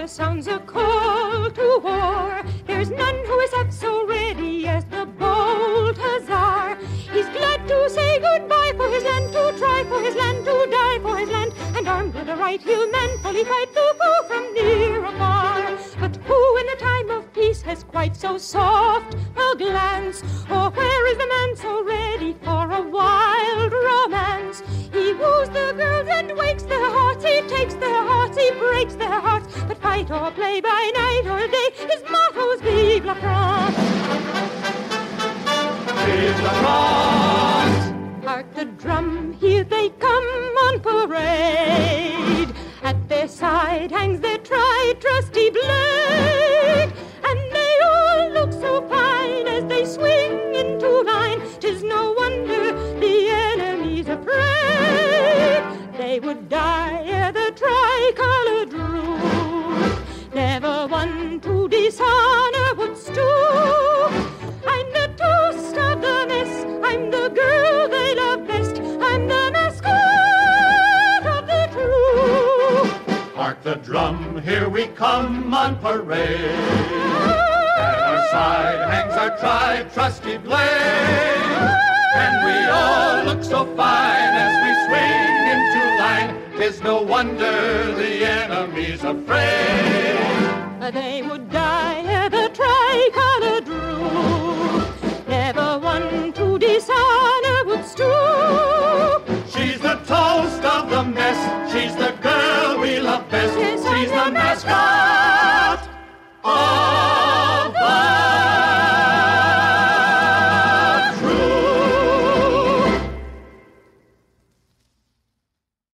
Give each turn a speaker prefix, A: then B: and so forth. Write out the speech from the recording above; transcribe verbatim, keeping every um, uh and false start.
A: sounds a call to war. There's none who is half so ready as the bold Hussar. He's glad to say goodbye for his land, to try for his land, to die for his land, and armed with a right he'll manfully fight the foe from near or far. But who in the time of peace has quite so soft a glance? Or where is the man so ready for a wild romance? He woos the girls and wakes their hearts, he takes their hearts, he breaks their hearts, but fight or play by night or day, his motto's Vive la France!
B: Vive la France!
A: Hark the drum, here they come on parade. At their side hangs their tried trusty blade, and they all look so fine as they swing into line. 'Tis no wonder the enemy's afraid. They would die ere the tricolored rule, never one to dishonor would stoop. I'm the toast of the mess, I'm the girl they love best, I'm the mascot of the troop.
B: Hark the drum, here we come on parade. At our side hangs our tried trusty blade, and we all look so fine as we swing into line. 'Tis no wonder the enemy's afraid.
A: They would die ere the tricolored rule,